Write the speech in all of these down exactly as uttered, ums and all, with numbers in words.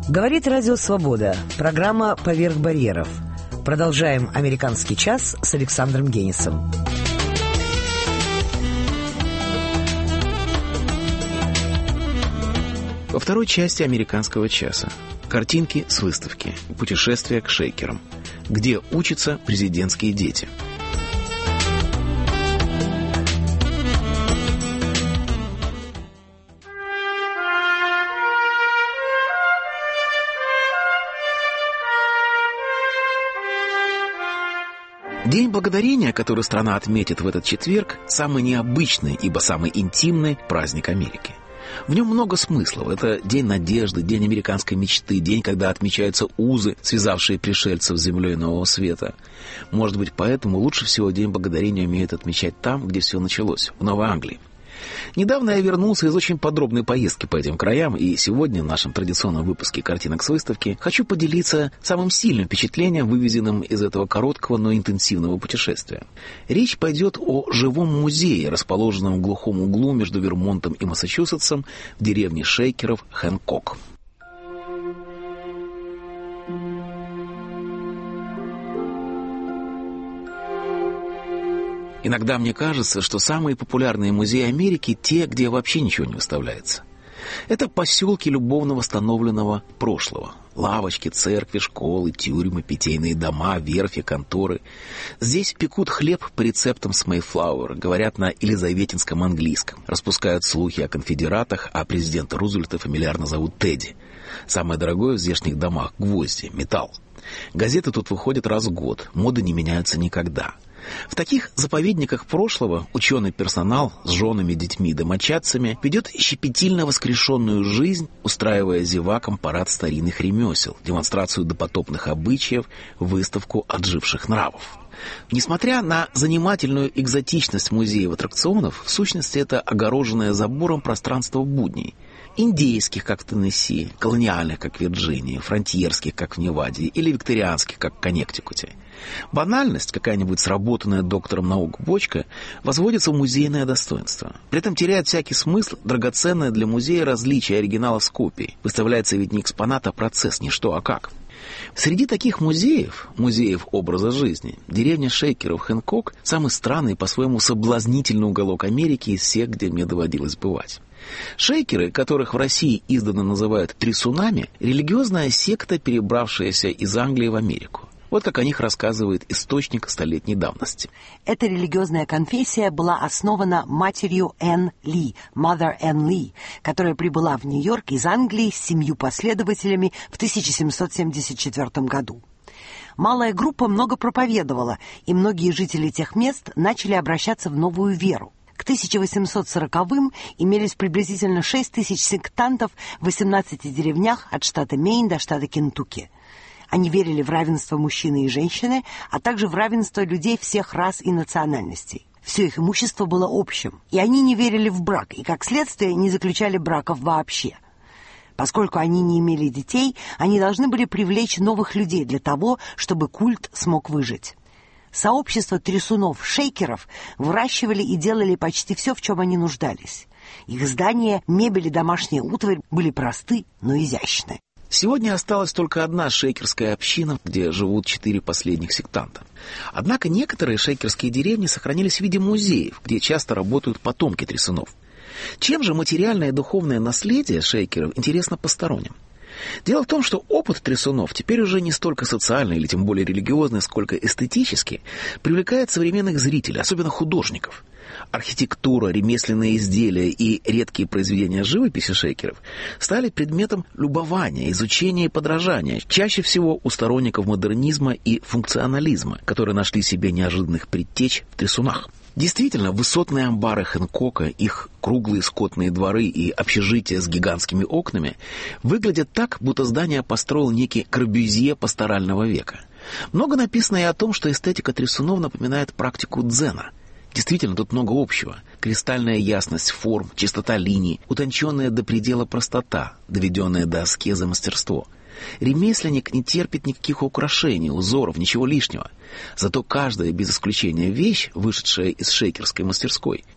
Говорит Радио Свобода. Программа «Поверх барьеров». Продолжаем «Американский час» с Александром Генисом. Во второй части «Американского часа» картинки с выставки «Путешествие к шейкерам», где учатся президентские дети. День Благодарения, который страна отметит в этот четверг, самый необычный, ибо самый интимный праздник Америки. В нем много смыслов. Это день надежды, день американской мечты, день, когда отмечаются узы, связавшие пришельцев с землей Нового Света. Может быть, поэтому лучше всего День Благодарения умеют отмечать там, где все началось, в Новой Англии. Недавно я вернулся из очень подробной поездки по этим краям, и сегодня в нашем традиционном выпуске «Картинок с выставки» хочу поделиться самым сильным впечатлением, вывезенным из этого короткого, но интенсивного путешествия. Речь пойдет о живом музее, расположенном в глухом углу между Вермонтом и Массачусетсом в деревне шейкеров Хэнкок. Иногда мне кажется, что самые популярные музеи Америки – те, где вообще ничего не выставляется. Это поселки любовно восстановленного прошлого. Лавочки, церкви, школы, тюрьмы, питейные дома, верфи, конторы. Здесь пекут хлеб по рецептам с Мэйфлауэр, говорят на елизаветинском английском, распускают слухи о конфедератах, а президента Рузвельта фамильярно зовут Тедди. Самое дорогое в здешних домах – гвозди, металл. Газеты тут выходят раз в год, моды не меняются никогда. В таких заповедниках прошлого ученый персонал с женами, детьми и домочадцами ведет щепетильно воскрешенную жизнь, устраивая зевакам парад старинных ремесел, демонстрацию допотопных обычаев, выставку отживших нравов. Несмотря на занимательную экзотичность музеев аттракционов, в сущности это огороженное забором пространство будней. Индейских, как в Теннесси, колониальных, как в Вирджинии, фронтьерских, как в Неваде, или викторианских, как в Коннектикуте. Банальность, какая-нибудь сработанная доктором наук бочка, возводится в музейное достоинство. При этом теряет всякий смысл драгоценное для музея различие оригинала с копией. Выставляется ведь не экспонат, а процесс, не что, а как. Среди таких музеев, музеев образа жизни, деревня шейкеров Хэнкок – самый странный и по-своему соблазнительный уголок Америки из всех, где мне доводилось бывать. Шейкеры, которых в России издавна называют трясунами, религиозная секта, перебравшаяся из Англии в Америку. Вот как о них рассказывает источник столетней давности. Эта религиозная конфессия была основана матерью Энн Ли, Mother Энн Ли, которая прибыла в Нью-Йорк из Англии с семью последователями в тысяча семьсот семьдесят четвёртом году. Малая группа много проповедовала, и многие жители тех мест начали обращаться в новую веру. К тысяча восемьсот сороковым имелись приблизительно шесть тысяч сектантов в восемнадцати деревнях от штата Мэйн до штата Кентукки. Они верили в равенство мужчины и женщины, а также в равенство людей всех рас и национальностей. Все их имущество было общим, и они не верили в брак, и, как следствие, не заключали браков вообще. Поскольку они не имели детей, они должны были привлечь новых людей для того, чтобы культ смог выжить. Сообщество трясунов-шейкеров выращивали и делали почти все, в чем они нуждались. Их здания, мебель и домашняя утварь были просты, но изящны. Сегодня осталась только одна шейкерская община, где живут четыре последних сектанта. Однако некоторые шейкерские деревни сохранились в виде музеев, где часто работают потомки трясунов. Чем же материальное и духовное наследие шейкеров интересно посторонним? Дело в том, что опыт трясунов теперь уже не столько социальный или тем более религиозный, сколько эстетический, привлекает современных зрителей, особенно художников. Архитектура, ремесленные изделия и редкие произведения живописи шейкеров стали предметом любования, изучения и подражания, чаще всего у сторонников модернизма и функционализма, которые нашли себе неожиданных предтеч в трясунах. Действительно, высотные амбары Хэнкока, их круглые скотные дворы и общежития с гигантскими окнами выглядят так, будто здание построил некий Корбюзье пасторального века. Много написано и о том, что эстетика трясунов напоминает практику дзена. Действительно, тут много общего. Кристальная ясность форм, чистота линий, утонченная до предела простота, доведенная до аскезы мастерство. Ремесленник не терпит никаких украшений, узоров, ничего лишнего. Зато каждая, без исключения, вещь, вышедшая из шейкерской мастерской,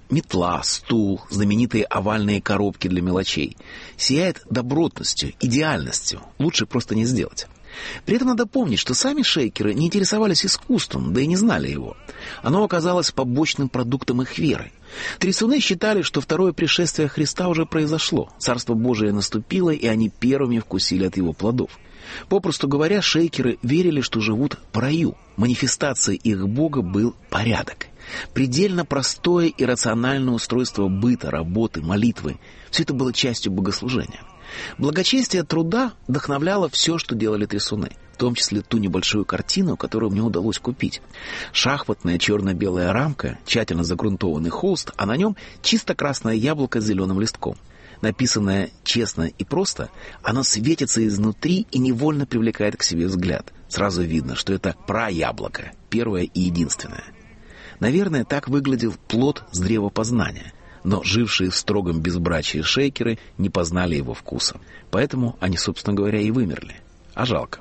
метла, стул, знаменитые овальные коробки для мелочей, сияет добротностью, идеальностью. Лучше просто не сделать. При этом надо помнить, что сами шейкеры не интересовались искусством, да и не знали его. Оно оказалось побочным продуктом их веры. Трясуны считали, что второе пришествие Христа уже произошло, Царство Божие наступило, и они первыми вкусили от его плодов. Попросту говоря, шейкеры верили, что живут по раю. Манифестацией их бога был порядок. Предельно простое и рациональное устройство быта, работы, молитвы. Все это было частью богослужения. Благочестие труда вдохновляло все, что делали трясуны, в том числе ту небольшую картину, которую мне удалось купить. Шахматная черно-белая рамка, тщательно загрунтованный холст, а на нем чисто красное яблоко с зеленым листком. Написанное честно и просто, оно светится изнутри и невольно привлекает к себе взгляд. Сразу видно, что это праяблоко, первое и единственное. Наверное, так выглядел плод с древа познания. Но жившие в строгом безбрачии шейкеры не познали его вкуса. Поэтому они, собственно говоря, и вымерли. А жалко.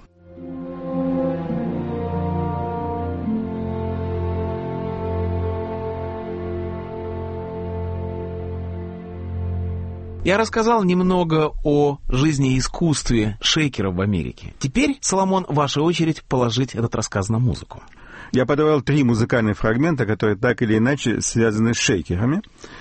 Я рассказал немного о жизни и искусстве шейкеров в Америке. Теперь, Соломон, ваша очередь положить этот рассказ на музыку. Я подавал три музыкальных фрагмента, которые так или иначе связаны с шейкерами.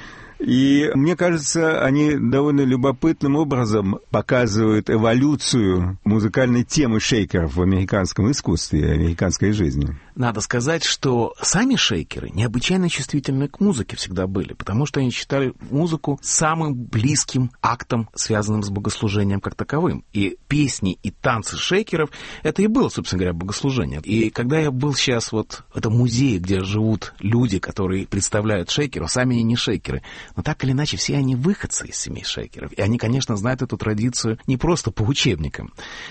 И мне кажется, они довольно любопытным образом показывают эволюцию музыкальной темы шейкеров в американском искусстве и американской жизни. Надо сказать, что сами шейкеры необычайно чувствительны к музыке всегда были, потому что они считали музыку самым близким актом, связанным с богослужением как таковым. И песни, и танцы шейкеров — это и было, собственно говоря, богослужение. И когда я был сейчас вот в этом музее, где живут люди, которые представляют шейкеров, сами они не шейкеры, но так или иначе все они выходцы из семей шейкеров. И они, конечно, знают эту традицию не просто по учебникам.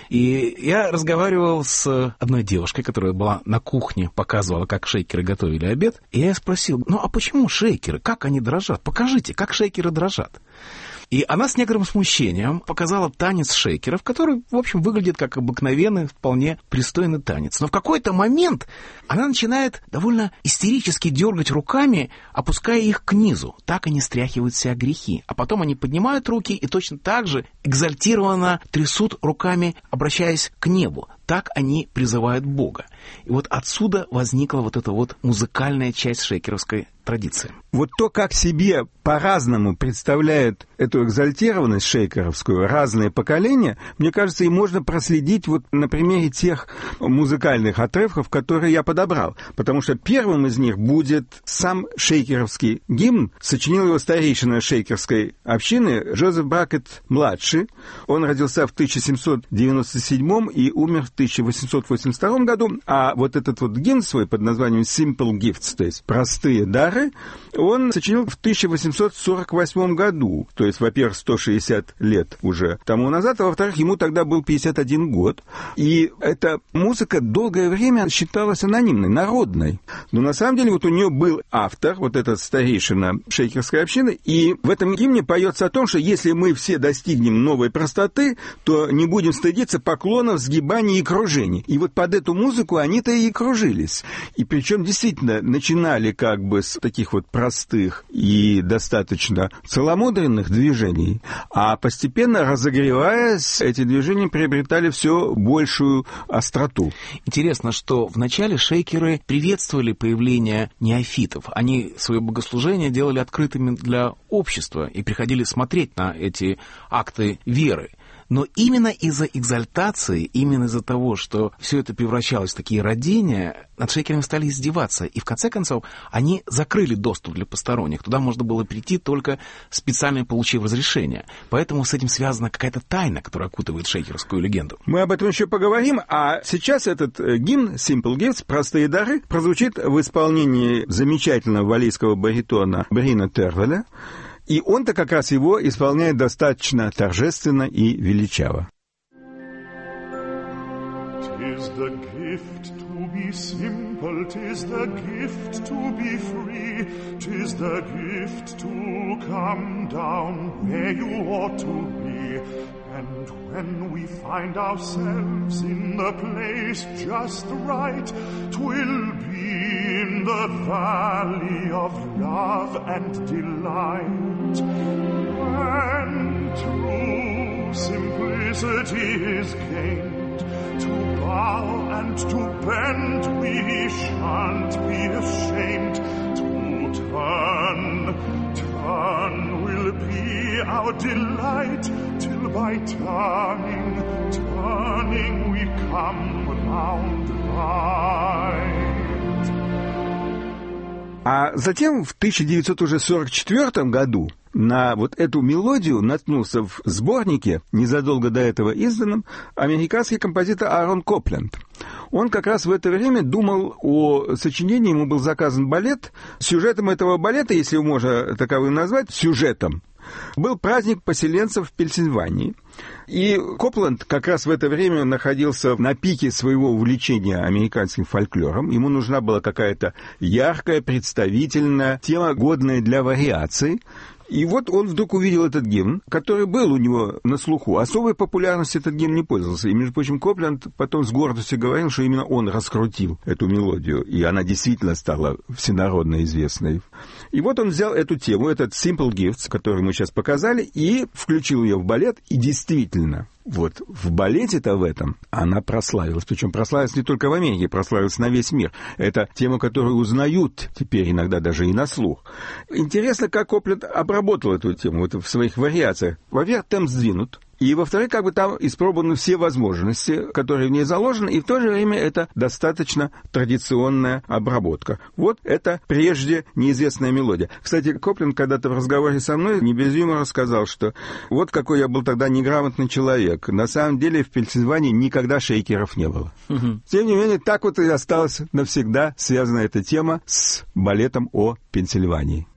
И я разговаривал с одной девушкой, которая была на кухне, показывала, как шейкеры готовили обед. И я спросил, ну а почему шейкеры? Как они дрожат? Покажите, как шейкеры дрожат. И она с некоторым смущением показала танец шейкеров, который, в общем, выглядит как обыкновенный, вполне пристойный танец. Но в какой-то момент она начинает довольно истерически дергать руками, опуская их к низу. Так они стряхивают с себя грехи. А потом они поднимают руки и точно так же экзальтированно трясут руками, обращаясь к небу. Так они призывают Бога. И вот отсюда возникла вот эта вот музыкальная часть шейкеровской традиции. Вот то, как себе по-разному представляют эту экзальтированность шейкеровскую разные поколения, мне кажется, и можно проследить вот на примере тех музыкальных отрывков, которые я подобрал. Потому что первым из них будет сам шейкеровский гимн. Сочинил его старейшина шейкерской общины Джозеф Бракетт-младший. Он родился в тысяча семьсот девяносто седьмом и умер в тысяча восемьсот восемьдесят втором году. А вот этот вот гимн свой под названием «Simple Gifts», то есть «Простые дары», он сочинил в тысяча восемьсот сорок восьмом году. То есть, во-первых, сто шестьдесят лет уже тому назад, а во-вторых, ему тогда был пятьдесят один год. И эта музыка долгое время считалась анонимной, народной. Но на самом деле вот у нее был автор, вот этот старейшина шейкерской общины, и в этом гимне поется о том, что если мы все достигнем новой простоты, то не будем стыдиться поклонов, сгибаний и кружений. И вот под эту музыку они-то и кружились. И причем действительно начинали как бы с таких вот простых и достаточно целомудренных движений, а постепенно, разогреваясь, эти движения приобретали все большую остроту. Интересно, что вначале шейкеры приветствовали появление неофитов. Они свое богослужение делали открытыми для общества и приходили смотреть на эти акты веры. Но именно из-за экзальтации, именно из-за того, что все это превращалось в такие родения, над шейкерами стали издеваться. И в конце концов они закрыли доступ для посторонних. Туда можно было прийти, только специально получив разрешение. Поэтому с этим связана какая-то тайна, которая окутывает шейкерскую легенду. Мы об этом еще поговорим. А сейчас этот гимн «Simple Gifts», «Простые дары», прозвучит в исполнении замечательного валлийского баритона Брина Тервеля. И он-то как раз его исполняет достаточно торжественно и величаво. Tis the gift to be simple, tis the gift to be free, tis the gift to come down where you ought to be, And when we find ourselves in the place just right, 'twill be in the valley of love and delight. When true simplicity is gained, to bow and to bend we shan't be ashamed. To turn, turn will be our delight, till by turning, turning we come round right. А затем в тысяча девятьсот сорок четвёртом году на вот эту мелодию наткнулся в сборнике, незадолго до этого изданном, американский композитор Аарон Копленд. Он как раз в это время думал о сочинении, ему был заказан балет. Сюжетом этого балета, если его можно таковым назвать, сюжетом, был праздник поселенцев в Пенсильвании. И Копленд как раз в это время находился на пике своего увлечения американским фольклором. Ему нужна была какая-то яркая, представительная тема, годная для вариаций. И вот он вдруг увидел этот гимн, который был у него на слуху. Особой популярностью этот гимн не пользовался. И, между прочим, Копленд потом с гордостью говорил, что именно он раскрутил эту мелодию, и она действительно стала всенародно известной. И вот он взял эту тему, этот Simple Gifts, который мы сейчас показали, и включил ее в балет, и действительно, вот в балете-то в этом она прославилась. Причем прославилась не только в Америке, прославилась на весь мир. Это тема, которую узнают теперь иногда даже и на слух. Интересно, как Копленд обработал эту тему вот в своих вариациях. Во-первых, темп сдвинут. И, во-вторых, как бы там испробованы все возможности, которые в ней заложены, и в то же время это достаточно традиционная обработка. Вот это прежде неизвестная мелодия. Кстати, Копленд когда-то в разговоре со мной не без юмора сказал, что вот какой я был тогда неграмотный человек. На самом деле в Пенсильвании никогда шейкеров не было. Угу. Тем не менее, так вот и осталась навсегда связана эта тема с балетом о Пенсильвании.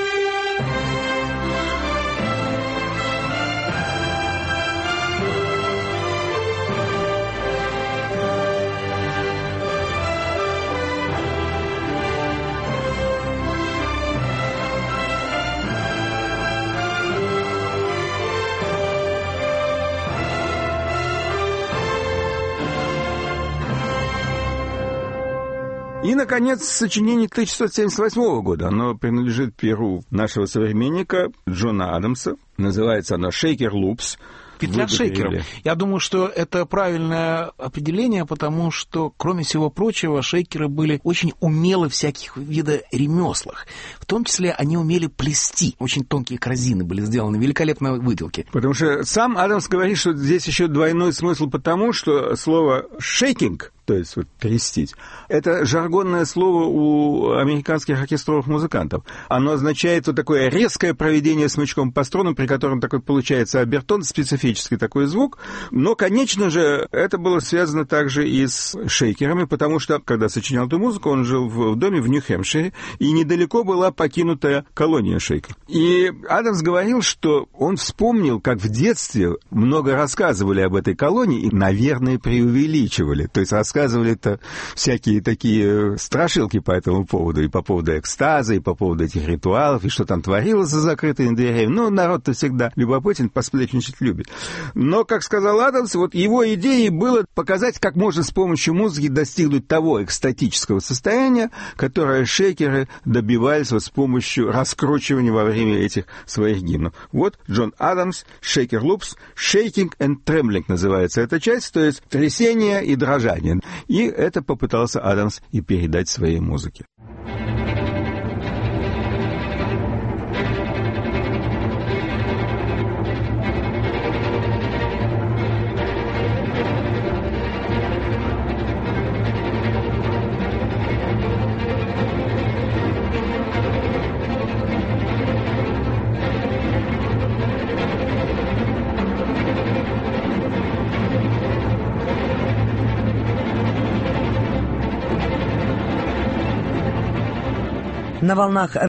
И, наконец, сочинение тысяча шестьсот семьдесят восьмого года. Оно принадлежит перу нашего современника Джона Адамса. Называется оно «Shaker Loops». Петля шейкеров. Я думаю, что это правильное определение, потому что, кроме всего прочего, шейкеры были очень умелы в всяких видах ремеслах. В том числе они умели плести. Очень тонкие корзины были сделаны, великолепные выделки. Потому что сам Адамс говорит, что здесь еще двойной смысл, потому что слово «шейкинг», то есть вот крестить, это жаргонное слово у американских оркестровых музыкантов. Оно означает вот такое резкое проведение смычком по струнам, при котором такой получается обертон, специфический такой звук. Но, конечно же, это было связано также и с шейкерами, потому что, когда сочинял эту музыку, он жил в доме в Нью-Хэмпшире, и недалеко была покинутая колония шейкеров. И Адамс говорил, что он вспомнил, как в детстве много рассказывали об этой колонии и, наверное, преувеличивали. То есть рассказывали-то всякие такие страшилки по этому поводу, и по поводу экстаза, и по поводу этих ритуалов, и что там творилось за закрытыми дверями. Ну, народ-то всегда любопытен, посплетничать любит. Но, как сказал Адамс, вот его идеей было показать, как можно с помощью музыки достигнуть того экстатического состояния, которое шейкеры добивались вот с помощью раскручивания во время этих своих гимнов. Вот Джон Адамс, Shaker Loops, Shaking and Trembling называется эта часть, то есть трясение и дрожание. И это попытался Адамс и передать своей музыке. На волнах